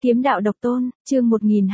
Kiếm đạo độc tôn, chương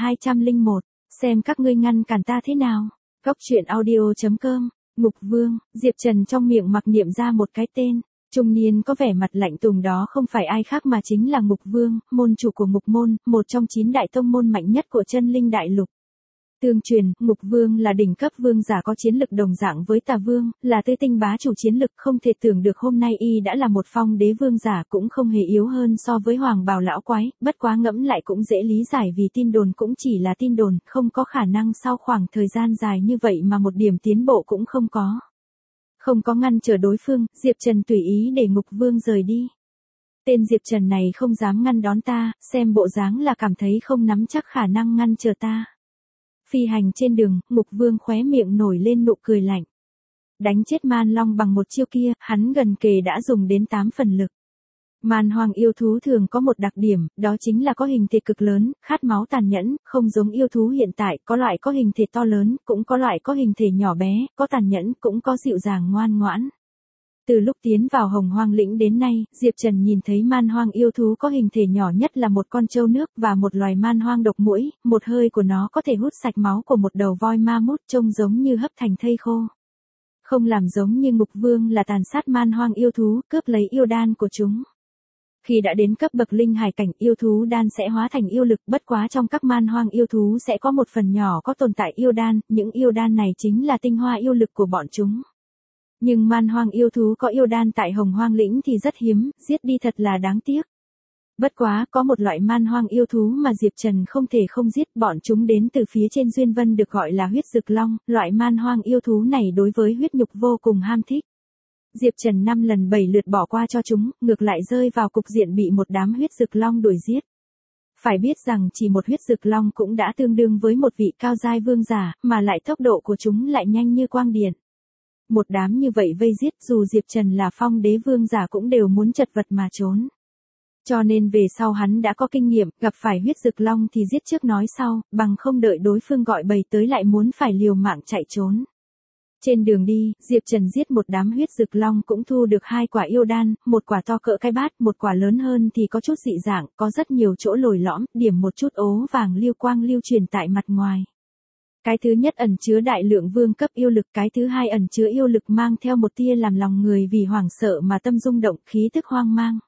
1201, xem các ngươi ngăn cản ta thế nào. Góc truyện audio.com, Ngục Vương, Diệp Trần trong miệng mặc niệm ra một cái tên. Trung niên có vẻ mặt lạnh tùng đó không phải ai khác mà chính là Ngục Vương, môn chủ của Ngục Môn, một trong 9 đại tông môn mạnh nhất của chân linh đại lục. Tương truyền, Ngục Vương là đỉnh cấp vương giả có chiến lực đồng dạng với Tà Vương, là tê tinh bá chủ chiến lực, không thể tưởng được hôm nay y đã là một phong đế vương giả, cũng không hề yếu hơn so với Hoàng Bào lão quái, bất quá ngẫm lại cũng dễ lý giải vì tin đồn cũng chỉ là tin đồn, không có khả năng sau khoảng thời gian dài như vậy mà một điểm tiến bộ cũng không có. Không có ngăn trở đối phương, Diệp Trần tùy ý để Ngục Vương rời đi. Tên Diệp Trần này không dám ngăn đón ta, xem bộ dáng là cảm thấy không nắm chắc khả năng ngăn trở ta. Phi hành trên đường, Ngục Vương khóe miệng nổi lên nụ cười lạnh. Đánh chết Man Long bằng một chiêu kia, hắn gần kề đã dùng đến 8 phần lực. Man hoang yêu thú thường có một đặc điểm, đó chính là có hình thể cực lớn, khát máu tàn nhẫn, không giống yêu thú hiện tại, có loại có hình thể to lớn, cũng có loại có hình thể nhỏ bé, có tàn nhẫn, cũng có dịu dàng ngoan ngoãn. Từ lúc tiến vào Hồng Hoang lĩnh đến nay, Diệp Trần nhìn thấy man hoang yêu thú có hình thể nhỏ nhất là một con trâu nước và một loài man hoang độc muỗi, một hơi của nó có thể hút sạch máu của một đầu voi ma mút, trông giống như hấp thành thây khô. Không làm giống như Ngục Vương là tàn sát man hoang yêu thú, cướp lấy yêu đan của chúng. Khi đã đến cấp bậc linh hải cảnh, yêu thú đan sẽ hóa thành yêu lực, bất quá trong các man hoang yêu thú sẽ có một phần nhỏ có tồn tại yêu đan, những yêu đan này chính là tinh hoa yêu lực của bọn chúng. Nhưng man hoang yêu thú có yêu đan tại Hồng Hoang lĩnh thì rất hiếm, giết đi thật là đáng tiếc. Bất quá, có một loại man hoang yêu thú mà Diệp Trần không thể không giết, bọn chúng đến từ phía trên Duyên Vân được gọi là huyết dực long, loại man hoang yêu thú này đối với huyết nhục vô cùng ham thích. Diệp Trần 5 lần 7 lượt bỏ qua cho chúng, ngược lại rơi vào cục diện bị một đám huyết dực long đuổi giết. Phải biết rằng chỉ một huyết dực long cũng đã tương đương với một vị cao giai vương giả, mà lại tốc độ của chúng lại nhanh như quang điện. Một đám như vậy vây giết, dù Diệp Trần là phong đế vương giả cũng đều muốn chật vật mà trốn. Cho nên về sau hắn đã có kinh nghiệm, gặp phải huyết dực long thì giết trước nói sau, bằng không đợi đối phương gọi bầy tới lại muốn phải liều mạng chạy trốn. Trên đường đi, Diệp Trần giết một đám huyết dực long cũng thu được 2 quả yêu đan, một quả to cỡ cái bát, một quả lớn hơn thì có chút dị dạng, có rất nhiều chỗ lồi lõm, điểm một chút ố vàng lưu quang lưu truyền tại mặt ngoài. Cái thứ nhất ẩn chứa đại lượng vương cấp yêu lực, cái thứ hai ẩn chứa yêu lực mang theo một tia làm lòng người vì hoảng sợ mà tâm rung động, khí tức hoang mang.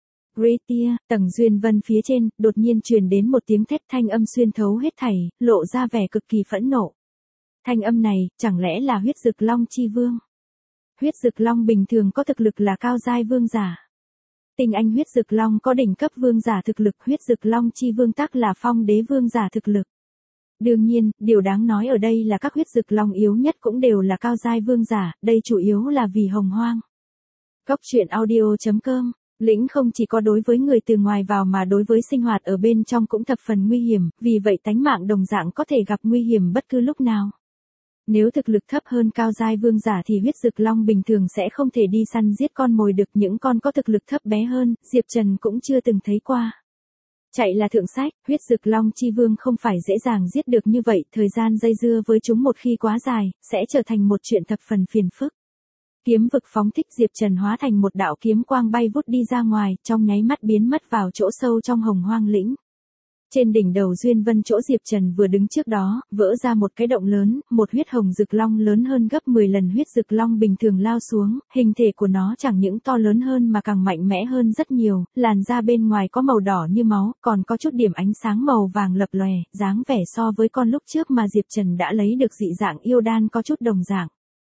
Gretia, tầng Duyên Vân phía trên, đột nhiên truyền đến một tiếng thét, thanh âm xuyên thấu hết thảy, lộ ra vẻ cực kỳ phẫn nộ. Thanh âm này, chẳng lẽ là huyết dực long chi vương? Huyết dực long bình thường có thực lực là cao giai vương giả. Tinh anh huyết dực long có đỉnh cấp vương giả thực lực, huyết dực long chi vương tắc là phong đế vương giả thực lực. Đương nhiên, điều đáng nói ở đây là các huyết dực long yếu nhất cũng đều là cao giai vương giả, đây chủ yếu là vì Hồng Hoang. Góc truyện audio.com, lĩnh không chỉ có đối với người từ ngoài vào mà đối với sinh hoạt ở bên trong cũng thập phần nguy hiểm, vì vậy tánh mạng đồng dạng có thể gặp nguy hiểm bất cứ lúc nào. Nếu thực lực thấp hơn cao giai vương giả thì huyết dực long bình thường sẽ không thể đi săn giết con mồi được, những con có thực lực thấp bé hơn, Diệp Trần cũng chưa từng thấy qua. Chạy là thượng sách, huyết dực long chi vương không phải dễ dàng giết được như vậy, thời gian dây dưa với chúng một khi quá dài, sẽ trở thành một chuyện thập phần phiền phức. Kiếm vực phóng thích, Diệp Trần hóa thành một đạo kiếm quang bay vút đi ra ngoài, trong nháy mắt biến mất vào chỗ sâu trong Hồng Hoang lĩnh. Trên đỉnh đầu Duyên Vân chỗ Diệp Trần vừa đứng trước đó, vỡ ra một cái động lớn, một huyết hồng dực long lớn hơn gấp 10 lần huyết dực long bình thường lao xuống, hình thể của nó chẳng những to lớn hơn mà càng mạnh mẽ hơn rất nhiều, làn da bên ngoài có màu đỏ như máu, còn có chút điểm ánh sáng màu vàng lập lòe, dáng vẻ so với con lúc trước mà Diệp Trần đã lấy được dị dạng yêu đan có chút đồng dạng.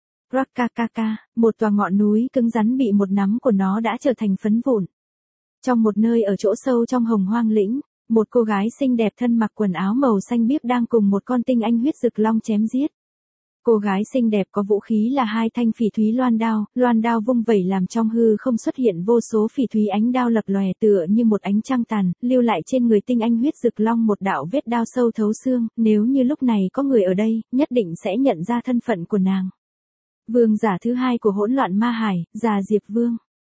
Rakakaka, một tòa ngọn núi cứng rắn bị một nắm của nó đã trở thành phấn vụn. Trong một nơi ở chỗ sâu trong Hồng Hoang lĩnh, một cô gái xinh đẹp thân mặc quần áo màu xanh biếc đang cùng một con tinh anh huyết dực long chém giết. Cô gái xinh đẹp có vũ khí là 2 thanh phỉ thúy loan đao vung vẩy làm trong hư không xuất hiện vô số phỉ thúy ánh đao lập lòe tựa như một ánh trăng tàn, lưu lại trên người tinh anh huyết dực long một đạo vết đao sâu thấu xương, nếu như lúc này có người ở đây, nhất định sẽ nhận ra thân phận của nàng. Vương giả thứ 2 của hỗn loạn ma hải, già Diệp Vương.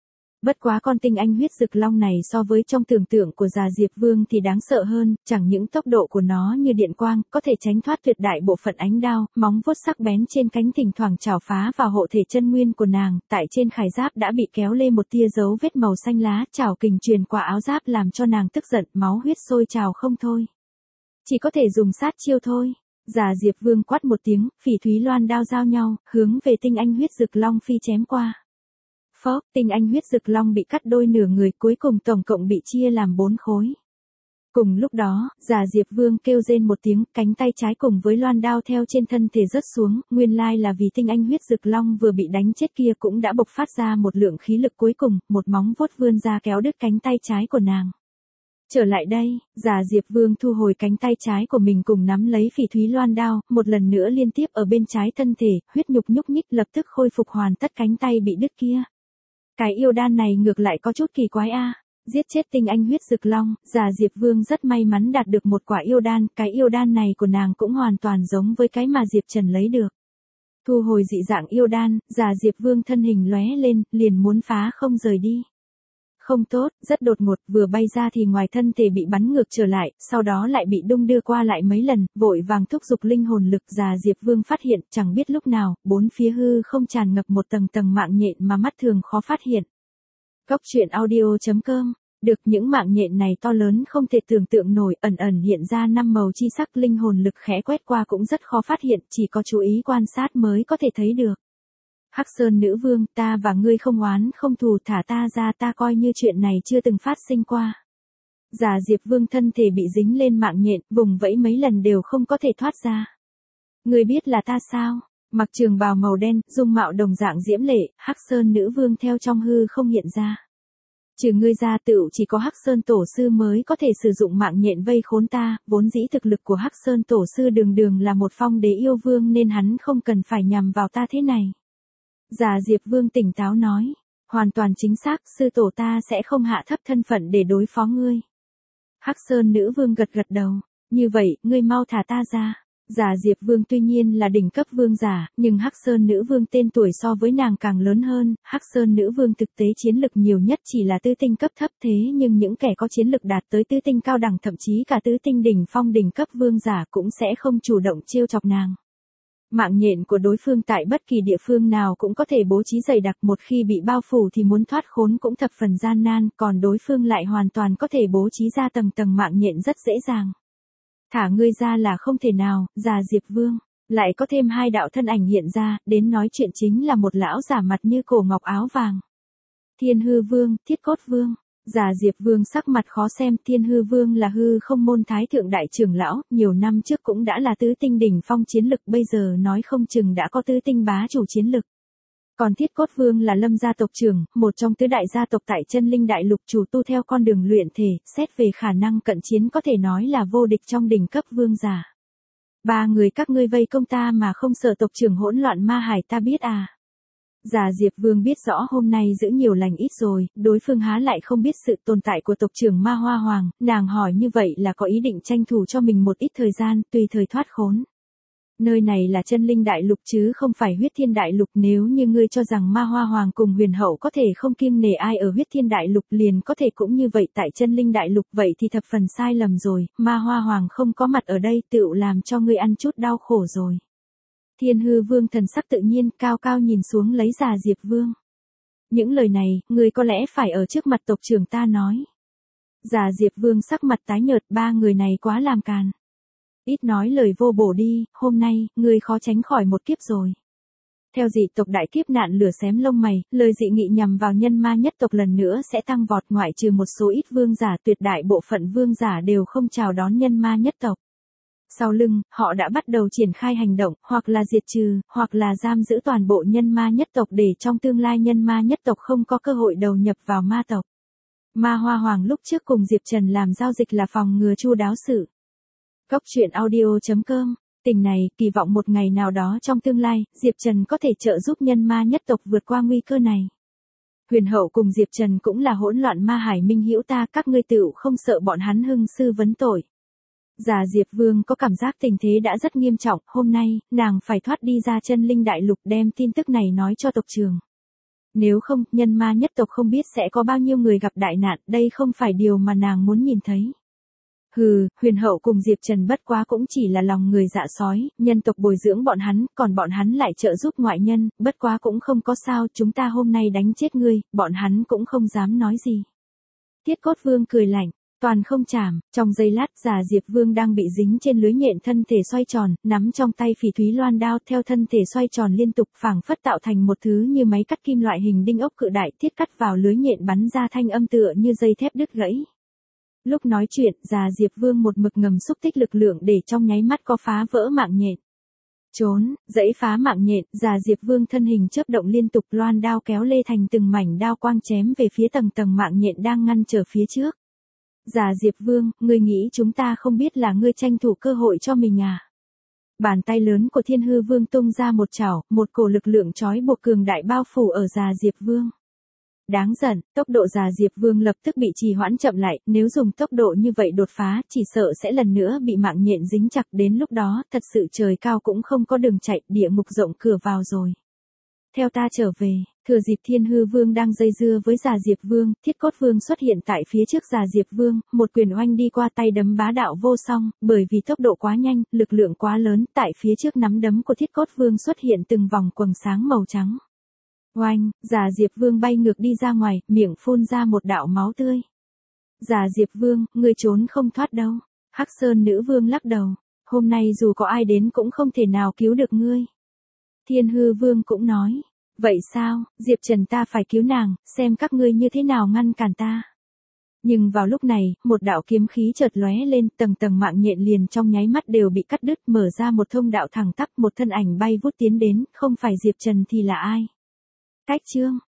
Bất quá con tinh anh huyết rực long này so với trong tưởng tượng của già Diệp Vương thì đáng sợ hơn, chẳng những tốc độ của nó như điện quang, có thể tránh thoát tuyệt đại bộ phận ánh đao, móng vuốt sắc bén trên cánh thỉnh thoảng chảo phá vào hộ thể chân nguyên của nàng, tại trên khải giáp đã bị kéo lên một tia dấu vết màu xanh lá, chảo kình truyền qua áo giáp làm cho nàng tức giận, máu huyết sôi trào không thôi. Chỉ có thể dùng sát chiêu thôi. Già Diệp Vương quát một tiếng, Phỉ Thúy Loan đao giao nhau, hướng về tinh anh huyết rực long phi chém qua. Phốc, tinh anh huyết rực long bị cắt đôi nửa người, cuối cùng tổng cộng bị chia làm 4 khối. Cùng lúc đó, già Diệp Vương kêu rên một tiếng, cánh tay trái cùng với loan đao theo trên thân thể rớt xuống, nguyên lai là vì tinh anh huyết rực long vừa bị đánh chết kia cũng đã bộc phát ra một lượng khí lực cuối cùng, một móng vuốt vươn ra kéo đứt cánh tay trái của nàng. Trở lại đây, già Diệp Vương thu hồi cánh tay trái của mình cùng nắm lấy Phỉ Thúy Loan đao, một lần nữa liên tiếp ở bên trái thân thể, huyết nhục nhúc nhích lập tức khôi phục hoàn tất cánh tay bị đứt kia. Cái yêu đan này ngược lại có chút kỳ quái a. Giết chết tinh anh huyết rực long, già Diệp Vương rất may mắn đạt được một quả yêu đan, cái yêu đan này của nàng cũng hoàn toàn giống với cái mà Diệp Trần lấy được. Thu hồi dị dạng yêu đan, già Diệp Vương thân hình lóe lên, liền muốn phá không rời đi. Không tốt, rất đột ngột, vừa bay ra thì ngoài thân thể bị bắn ngược trở lại, sau đó lại bị đung đưa qua lại mấy lần, vội vàng thúc giục linh hồn lực. Già Diệp Vương phát hiện, chẳng biết lúc nào, bốn phía hư không tràn ngập một tầng tầng mạng nhện mà mắt thường khó phát hiện. Góc truyện audio.com. Được, những mạng nhện này to lớn không thể tưởng tượng nổi, ẩn ẩn hiện ra 5 màu chi sắc, linh hồn lực khẽ quét qua cũng rất khó phát hiện, chỉ có chú ý quan sát mới có thể thấy được. Hắc Sơn Nữ Vương, ta và ngươi không oán không thù, thả ta ra, ta coi như chuyện này chưa từng phát sinh qua. Già Diệp Vương thân thể bị dính lên mạng nhện, vùng vẫy mấy lần đều không có thể thoát ra. Ngươi biết là ta sao? Mặc trường bào màu đen, dung mạo đồng dạng diễm lệ, Hắc Sơn Nữ Vương theo trong hư không hiện ra. Trừ ngươi ra tựu chỉ có Hắc Sơn Tổ Sư mới có thể sử dụng mạng nhện vây khốn ta, vốn dĩ thực lực của Hắc Sơn Tổ Sư đường đường là một phong đế yêu vương nên hắn không cần phải nhằm vào ta thế này. Già Diệp Vương tỉnh táo nói, hoàn toàn chính xác, sư tổ ta sẽ không hạ thấp thân phận để đối phó ngươi. Hắc Sơn Nữ Vương gật gật đầu, như vậy, ngươi mau thả ta ra. Già Diệp Vương tuy nhiên là đỉnh cấp vương giả, nhưng Hắc Sơn Nữ Vương tên tuổi so với nàng càng lớn hơn, Hắc Sơn Nữ Vương thực tế chiến lực nhiều nhất chỉ là tứ tinh cấp thấp, thế nhưng những kẻ có chiến lực đạt tới tứ tinh cao đẳng thậm chí cả tứ tinh đỉnh phong đỉnh cấp vương giả cũng sẽ không chủ động trêu chọc nàng. Mạng nhện của đối phương tại bất kỳ địa phương nào cũng có thể bố trí dày đặc, một khi bị bao phủ thì muốn thoát khốn cũng thập phần gian nan, còn đối phương lại hoàn toàn có thể bố trí ra tầng tầng mạng nhện rất dễ dàng. Thả ngươi ra là không thể nào, già Diệp Vương. Lại có thêm 2 đạo thân ảnh hiện ra, đến nói chuyện chính là một lão giả mặt như cổ ngọc áo vàng. Thiên Hư Vương, Thiết Cốt Vương. Già Diệp Vương sắc mặt khó xem, Thiên Hư Vương là hư không môn thái thượng đại trưởng lão, nhiều năm trước cũng đã là tứ tinh đỉnh phong chiến lực, bây giờ nói không chừng đã có tứ tinh bá chủ chiến lực. Còn Thiết Cốt Vương là Lâm gia tộc trưởng, một trong tứ đại gia tộc tại Chân Linh Đại Lục, chủ tu theo con đường luyện thể, xét về khả năng cận chiến có thể nói là vô địch trong đỉnh cấp vương giả. 3 người các ngươi vây công ta mà không sợ tộc trưởng hỗn loạn ma hải ta biết à. Già Diệp Vương biết rõ hôm nay giữ nhiều lành ít rồi, đối phương há lại không biết sự tồn tại của tộc trưởng Ma Hoa Hoàng, nàng hỏi như vậy là có ý định tranh thủ cho mình một ít thời gian, tùy thời thoát khốn. Nơi này là Chân Linh Đại Lục chứ không phải Huyết Thiên Đại Lục, nếu như ngươi cho rằng Ma Hoa Hoàng cùng Huyền Hậu có thể không kiêng nể ai ở Huyết Thiên Đại Lục liền có thể cũng như vậy tại Chân Linh Đại Lục, vậy thì thập phần sai lầm rồi, Ma Hoa Hoàng không có mặt ở đây tựu làm cho ngươi ăn chút đau khổ rồi. Thiên Hư Vương thần sắc tự nhiên, cao cao nhìn xuống lấy già Diệp Vương. Những lời này, ngươi có lẽ phải ở trước mặt tộc trưởng ta nói. Già Diệp Vương sắc mặt tái nhợt, 3 người này quá làm càn. Ít nói lời vô bổ đi, hôm nay, ngươi khó tránh khỏi một kiếp rồi. Theo dị tộc đại kiếp nạn lửa xém lông mày, lời dị nghị nhằm vào nhân ma nhất tộc lần nữa sẽ tăng vọt, ngoại trừ một số ít vương giả, tuyệt đại bộ phận vương giả đều không chào đón nhân ma nhất tộc. Sau lưng, họ đã bắt đầu triển khai hành động, hoặc là diệt trừ, hoặc là giam giữ toàn bộ nhân ma nhất tộc để trong tương lai nhân ma nhất tộc không có cơ hội đầu nhập vào ma tộc. Ma Hoa Hoàng lúc trước cùng Diệp Trần làm giao dịch là phòng ngừa chu đáo sự. Góc truyện audio.com. Tình này, kỳ vọng một ngày nào đó trong tương lai, Diệp Trần có thể trợ giúp nhân ma nhất tộc vượt qua nguy cơ này. Huyền Hậu cùng Diệp Trần cũng là hỗn loạn ma hải minh hữu ta, các ngươi tựu không sợ bọn hắn hưng sư vấn tội. Già Diệp Vương có cảm giác tình thế đã rất nghiêm trọng, hôm nay, nàng phải thoát đi ra Chân Linh Đại Lục đem tin tức này nói cho tộc trưởng. Nếu không, nhân ma nhất tộc không biết sẽ có bao nhiêu người gặp đại nạn, đây không phải điều mà nàng muốn nhìn thấy. Hừ, huyền hậu cùng Diệp Trần bất quá cũng chỉ là lòng người dạ sói, nhân tộc bồi dưỡng bọn hắn, còn bọn hắn lại trợ giúp ngoại nhân, bất quá cũng không có sao, chúng ta hôm nay đánh chết ngươi, bọn hắn cũng không dám nói gì. Thiết Cốt Vương cười lạnh, toàn không chảm, trong giây lát già Diệp Vương đang bị dính trên lưới nhện thân thể xoay tròn, nắm trong tay Phỉ Thúy Loan đao theo thân thể xoay tròn liên tục phảng phất tạo thành một thứ như máy cắt kim loại hình đinh ốc cự đại thiết cắt vào lưới nhện bắn ra thanh âm tựa như dây thép đứt gãy. Lúc nói chuyện, già Diệp Vương một mực ngầm xúc tích lực lượng để trong nháy mắt có phá vỡ mạng nhện. Trốn, dãy phá mạng nhện, già Diệp Vương thân hình chớp động liên tục loan đao kéo lê thành từng mảnh đao quang chém về phía tầng tầng mạng nhện đang ngăn trở phía trước. Già Diệp Vương, ngươi nghĩ chúng ta không biết là ngươi tranh thủ cơ hội cho mình à? Bàn tay lớn của Thiên Hư Vương tung ra một chảo, một cổ lực lượng trói buộc cường đại bao phủ ở già Diệp Vương. Đáng giận, tốc độ già Diệp Vương lập tức bị trì hoãn chậm lại, nếu dùng tốc độ như vậy đột phá, chỉ sợ sẽ lần nữa bị mạng nhện dính chặt, đến lúc đó, thật sự trời cao cũng không có đường chạy, địa ngục rộng cửa vào rồi. Theo ta trở về, thừa dịp Thiên Hư Vương đang dây dưa với già Diệp Vương, Thiết Cốt Vương xuất hiện tại phía trước già Diệp Vương, một quyền oanh đi qua tay đấm bá đạo vô song, bởi vì tốc độ quá nhanh, lực lượng quá lớn, tại phía trước nắm đấm của Thiết Cốt Vương xuất hiện từng vòng quầng sáng màu trắng. Oanh, già Diệp Vương bay ngược đi ra ngoài, miệng phun ra một đạo máu tươi. Già Diệp Vương, ngươi trốn không thoát đâu. Hắc Sơn Nữ Vương lắc đầu, hôm nay dù có ai đến cũng không thể nào cứu được ngươi. Thiên Hư Vương cũng nói, vậy sao, Diệp Trần ta phải cứu nàng, xem các ngươi như thế nào ngăn cản ta. Nhưng vào lúc này, một đạo kiếm khí chợt lóe lên, tầng tầng mạng nhện liền trong nháy mắt đều bị cắt đứt, mở ra một thông đạo thẳng tắp, một thân ảnh bay vút tiến đến, không phải Diệp Trần thì là ai? Cách chương